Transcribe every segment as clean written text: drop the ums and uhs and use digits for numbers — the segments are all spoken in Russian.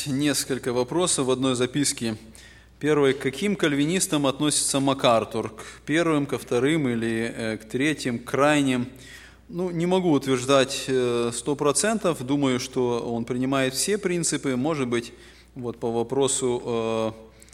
несколько вопросов в одной записке. Первый. К каким кальвинистам относится МакАртур? К первым, ко вторым или к третьим, к крайним? Не могу утверждать 100%. Думаю, что он принимает все принципы. Может быть, по вопросу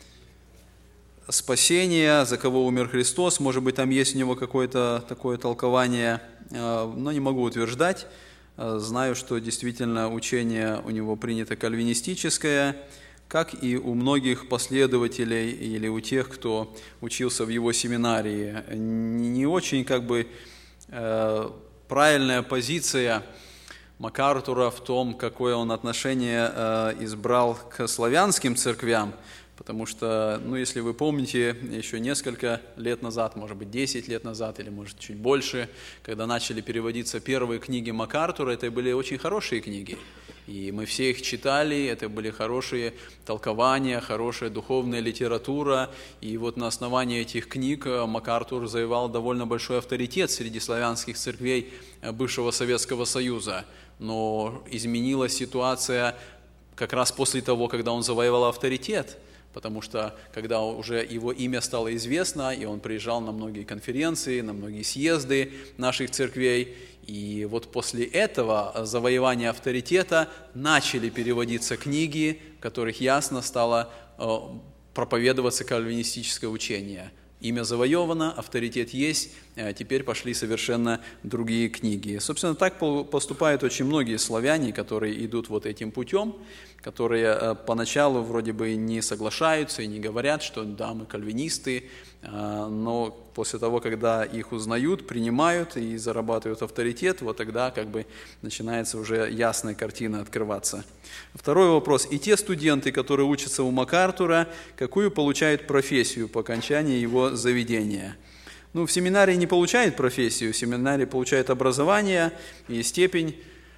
спасения, за кого умер Христос, может быть, там есть у него какое-то такое толкование, но не могу утверждать. Знаю, что действительно учение у него принято кальвинистическое, как и у многих последователей или у тех, кто учился в его семинарии. Не очень правильная позиция МакАртура в том, какое он отношение избрал к славянским церквям, потому что, если вы помните, еще несколько лет назад, может быть 10 лет назад или может чуть больше, когда начали переводиться первые книги МакАртура, это были очень хорошие книги. И мы все их читали, это были хорошие толкования, хорошая духовная литература. И на основании этих книг МакАртур завоевал довольно большой авторитет среди славянских церквей бывшего Советского Союза. Но изменилась ситуация как раз после того, когда он завоевал авторитет. Потому что, когда уже его имя стало известно, и он приезжал на многие конференции, на многие съезды наших церквей, и после этого завоевания авторитета начали переводиться книги, в которых ясно стало проповедоваться кальвинистическое учение. Имя завоевано, авторитет есть, теперь пошли совершенно другие книги. Собственно, так поступают очень многие славяне, которые идут этим путем, которые поначалу вроде бы не соглашаются и не говорят, что да, мы кальвинисты, но после того, когда их узнают, принимают и зарабатывают авторитет, тогда начинается уже ясная картина открываться. Второй вопрос. И те студенты, которые учатся у МакАртура, какую получают профессию по окончании его заведения? В семинарии не получают профессию, в семинарии получают образование и степень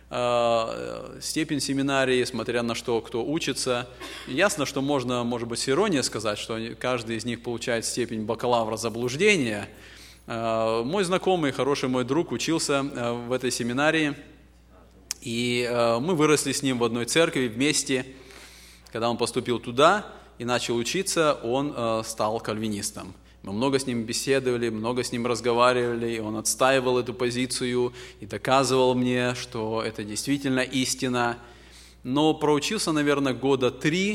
семинарии, смотря на что кто учится. Ясно, что можно, может быть, с иронией сказать, что каждый из них получает степень бакалавра заблуждения. Мой знакомый, хороший мой друг учился в этой семинарии, и мы выросли с ним в одной церкви вместе. Когда он поступил туда и начал учиться, он стал кальвинистом. Мы много с ним беседовали, много с ним разговаривали, и он отстаивал эту позицию и доказывал мне, что это действительно истина. Но проучился, наверное, 3 года,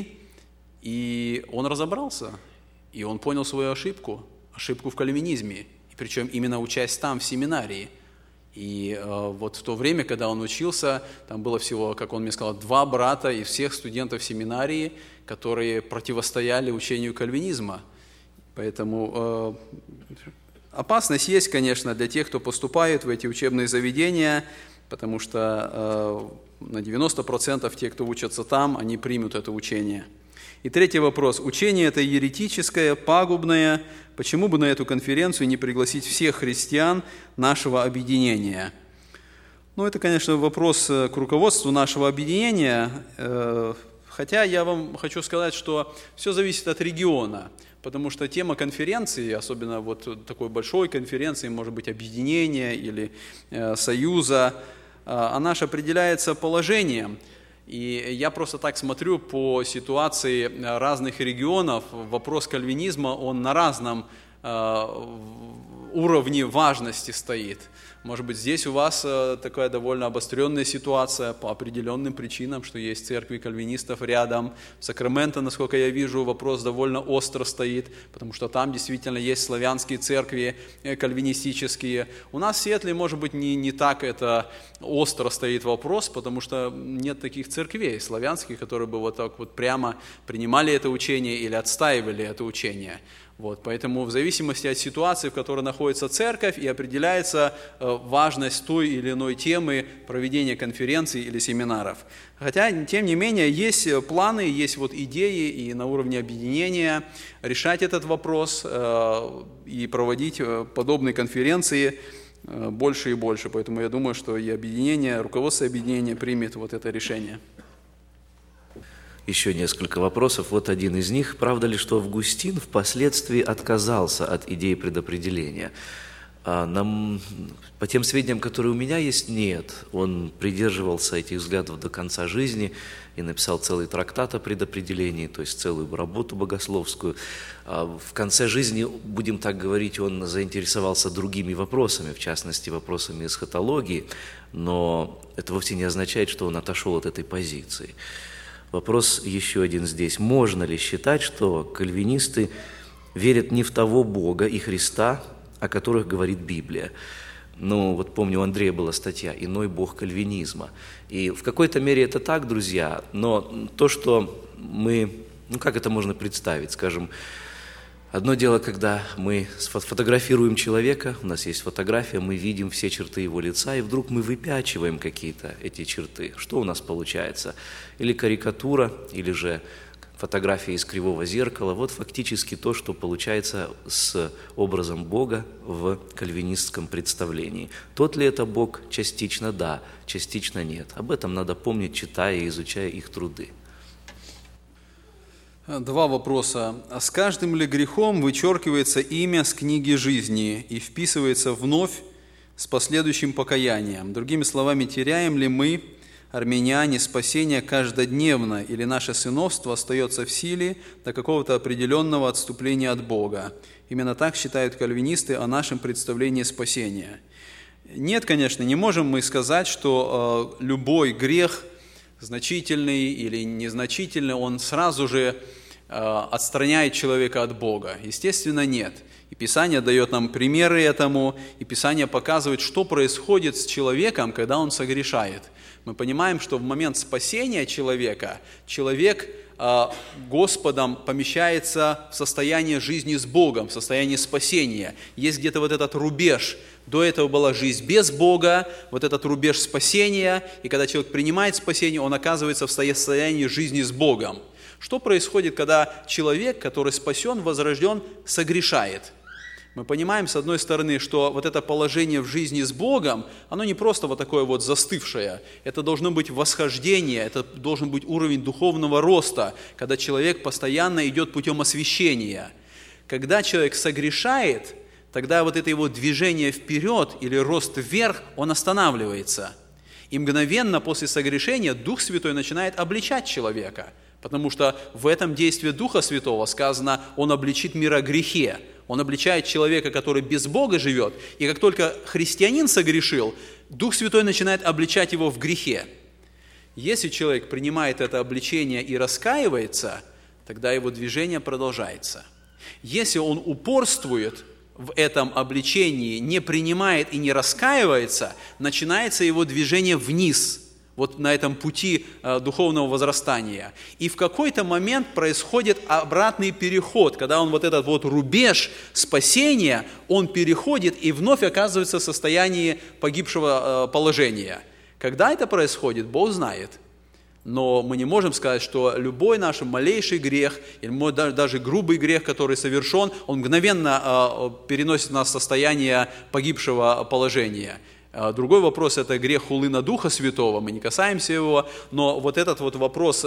и он разобрался, и он понял свою ошибку в кальвинизме, и причем именно учась там, в семинарии. И в то время, когда он учился, там было всего, как он мне сказал, 2 брата из всех студентов семинарии, которые противостояли учению кальвинизма. Поэтому опасность есть, конечно, для тех, кто поступает в эти учебные заведения, потому что на 90% тех, кто учатся там, они примут это учение. И третий вопрос. Учение это еретическое, пагубное. Почему бы на эту конференцию не пригласить всех христиан нашего объединения? Это, конечно, вопрос к руководству нашего объединения. Хотя я вам хочу сказать, что все зависит от региона. Потому что тема конференции, особенно такой большой конференции, может быть, объединения или союза, она же определяется положением. И я просто так смотрю по ситуации разных регионов. Вопрос кальвинизма, он на разном уровне важности стоит. Может быть, здесь у вас такая довольно обостренная ситуация по определенным причинам, что есть церкви кальвинистов рядом. В Сакраменто, насколько я вижу, вопрос довольно остро стоит, потому что там действительно есть славянские церкви кальвинистические. У нас в Сиэтле, может быть, не так это остро стоит вопрос, потому что нет таких церквей славянских, которые бы так прямо принимали это учение или отстаивали это учение. Поэтому в зависимости от ситуации, в которой находится церковь, и определяется важность той или иной темы проведения конференций или семинаров. Хотя, тем не менее, есть планы, есть идеи и на уровне объединения решать этот вопрос и проводить подобные конференции больше и больше. Поэтому я думаю, что и объединение, руководство объединения примет это решение. Еще несколько вопросов. Один из них. Правда ли, что Августин впоследствии отказался от идеи предопределения? По тем сведениям, которые у меня есть, нет. Он придерживался этих взглядов до конца жизни и написал целый трактат о предопределении, то есть целую работу богословскую. В конце жизни, будем так говорить, он заинтересовался другими вопросами, в частности, вопросами эсхатологии, но это вовсе не означает, что он отошел от этой позиции. Вопрос еще один здесь. Можно ли считать, что кальвинисты верят не в того Бога и Христа, о которых говорит Библия? Ну, вот помню, у Андрея была статья «Иной Бог кальвинизма». И в какой-то мере это так, друзья, но то, что мы, как это можно представить, скажем, одно дело, когда мы фотографируем человека, у нас есть фотография, мы видим все черты его лица, и вдруг мы выпячиваем какие-то эти черты. Что у нас получается? Или карикатура, или же фотография из кривого зеркала. Вот фактически то, что получается с образом Бога в кальвинистском представлении. Тот ли это Бог? Частично да, частично нет. Об этом надо помнить, читая и изучая их труды. Два вопроса. А с каждым ли грехом вычеркивается имя с книги жизни и вписывается вновь с последующим покаянием? Другими словами, теряем ли мы, армяне, спасение каждодневно, или наше сыновство остается в силе до какого-то определенного отступления от Бога? Именно так считают кальвинисты о нашем представлении спасения. Нет, конечно, не можем мы сказать, что любой грех, значительный или незначительный, он сразу же отстраняет человека от Бога. Естественно, нет. И Писание дает нам примеры этому, и Писание показывает, что происходит с человеком, когда он согрешает. Мы понимаем, что в момент спасения человека, человек Господом помещается в состояние жизни с Богом, в состояние спасения. Есть где-то вот этот рубеж. До этого была жизнь без Бога, вот этот рубеж спасения, и когда человек принимает спасение, он оказывается в состоянии жизни с Богом. Что происходит, когда человек, который спасен, возрожден, согрешает? Мы понимаем, с одной стороны, что вот это положение в жизни с Богом, оно не просто вот такое вот застывшее. Это должно быть восхождение, это должен быть уровень духовного роста, когда человек постоянно идет путем освящения. Когда человек согрешает, тогда вот это его движение вперед или рост вверх, он останавливается. И мгновенно после согрешения Дух Святой начинает обличать человека, потому что в этом действии Духа Святого сказано, Он обличит мир о грехе. Он обличает человека, который без Бога живет, и как только христианин согрешил, Дух Святой начинает обличать его в грехе. Если человек принимает это обличение и раскаивается, тогда его движение продолжается. Если он упорствует в этом обличении, не принимает и не раскаивается, начинается его движение вниз, вот на этом пути духовного возрастания. И в какой-то момент происходит обратный переход, когда он вот этот вот рубеж спасения, он переходит и вновь оказывается в состоянии погибшего положения. Когда это происходит, Бог знает. Но мы не можем сказать, что любой наш малейший грех, или даже грубый грех, который совершен, он мгновенно переносит нас в состояние погибшего положения. Другой вопрос – это грех хулы на Духа Святого, мы не касаемся его, но вот этот вот вопрос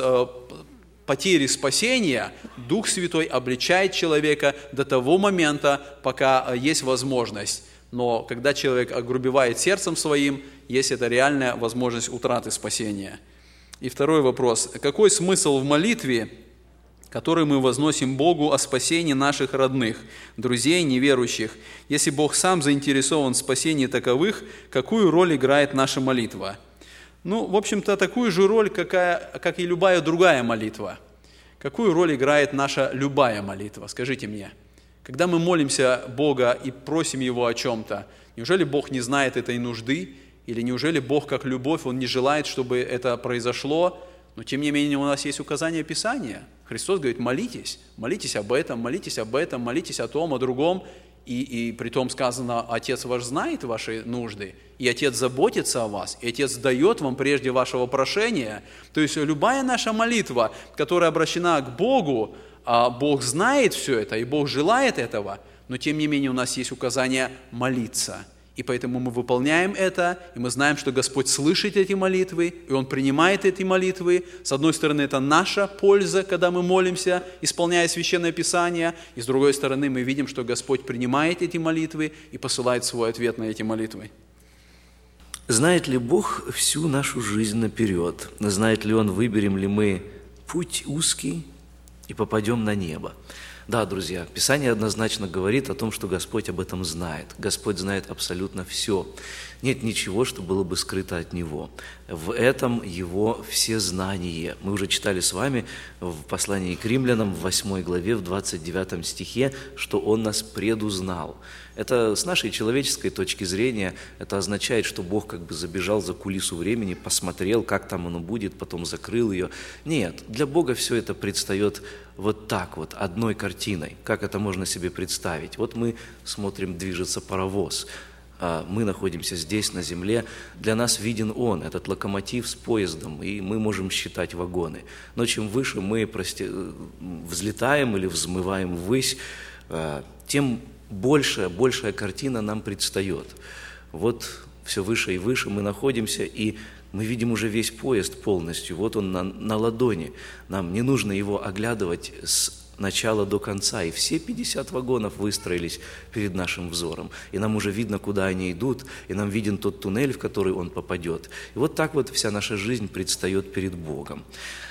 потери спасения, Дух Святой обличает человека до того момента, пока есть возможность. Но когда человек огрубевает сердцем своим, есть эта реальная возможность утраты спасения. И второй вопрос – какой смысл в молитве, который мы возносим Богу о спасении наших родных, друзей, неверующих? Если Бог сам заинтересован в спасении таковых, какую роль играет наша молитва? Ну, в общем-то, такую же роль, как и любая другая молитва. Какую роль играет наша любая молитва? Скажите мне. Когда мы молимся Бога и просим Его о чем-то, неужели Бог не знает этой нужды? Или неужели Бог, как любовь, Он не желает, чтобы это произошло? Но, тем не менее, у нас есть указание Писания. Христос говорит, молитесь об этом, молитесь об этом, молитесь о том, о другом. И при том сказано, Отец ваш знает ваши нужды, и Отец заботится о вас, и Отец дает вам прежде вашего прошения. То есть любая наша молитва, которая обращена к Богу, Бог знает все это, и Бог желает этого, но, тем не менее, у нас есть указание молиться. И поэтому мы выполняем это, и мы знаем, что Господь слышит эти молитвы, и Он принимает эти молитвы. С одной стороны, это наша польза, когда мы молимся, исполняя Священное Писание, и с другой стороны, мы видим, что Господь принимает эти молитвы и посылает свой ответ на эти молитвы. Знает ли Бог всю нашу жизнь наперед? Знает ли Он, выберем ли мы путь узкий и попадем на небо? Да, друзья, Писание однозначно говорит о том, что Господь об этом знает. Господь знает абсолютно все. Нет ничего, что было бы скрыто от Него. В этом Его всезнание. Мы уже читали с вами в послании к Римлянам в 8 главе, в 29 стихе, что Он нас предузнал. Это с нашей человеческой точки зрения, это означает, что Бог как бы забежал за кулису времени, посмотрел, как там оно будет, потом закрыл ее. Нет, для Бога все это предстает вот так вот, одной картиной. Как это можно себе представить? Вот мы смотрим, движется паровоз, мы находимся здесь, на земле, для нас виден он, этот локомотив с поездом, и мы можем считать вагоны. Но чем выше мы взлетаем или взмываем ввысь, тем большая картина нам предстает. Вот все выше и выше мы находимся, и мы видим уже весь поезд полностью. Вот он на ладони. Нам не нужно его оглядывать с начала до конца. И все 50 вагонов выстроились перед нашим взором. И нам уже видно, куда они идут, и нам виден тот туннель, в который он попадет. И вот так вот вся наша жизнь предстает перед Богом.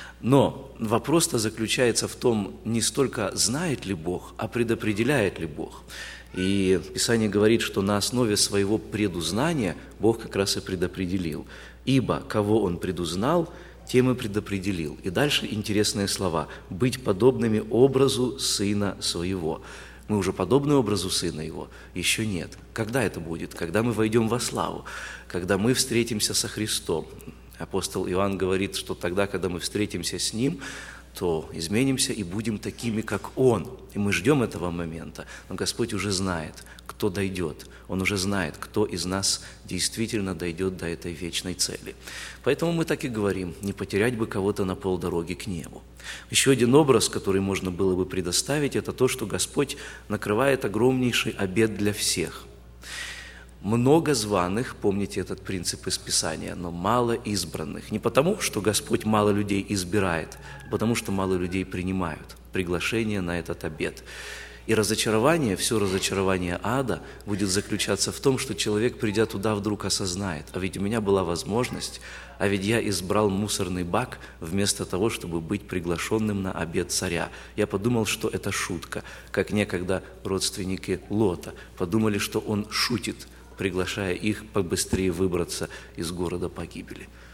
Но вопрос-то заключается в том, не столько знает ли Бог, а предопределяет ли Бог. И Писание говорит, что на основе своего предузнания Бог как раз и предопределил. «Ибо кого Он предузнал, тем и предопределил». И дальше интересные слова. «Быть подобными образу Сына Своего». Мы уже подобны образу Сына Его? Еще нет. Когда это будет? Когда мы войдем во славу, когда мы встретимся со Христом. Апостол Иоанн говорит, что тогда, когда мы встретимся с Ним, то изменимся и будем такими, как Он. И мы ждем этого момента. Но Господь уже знает, кто дойдет. Он уже знает, кто из нас действительно дойдет до этой вечной цели. Поэтому мы так и говорим, не потерять бы кого-то на полдороги к небу. Еще один образ, который можно было бы предоставить, это то, что Господь накрывает огромнейший обет для всех. Много званых, помните этот принцип из Писания, но мало избранных. Не потому, что Господь мало людей избирает, а потому, что мало людей принимают приглашение на этот обет. И разочарование, все разочарование ада будет заключаться в том, что человек, придя туда, вдруг осознает, а ведь у меня была возможность, а ведь я избрал мусорный бак вместо того, чтобы быть приглашенным на обед царя. Я подумал, что это шутка, как некогда родственники Лота подумали, что он шутит, приглашая их побыстрее выбраться из города погибели.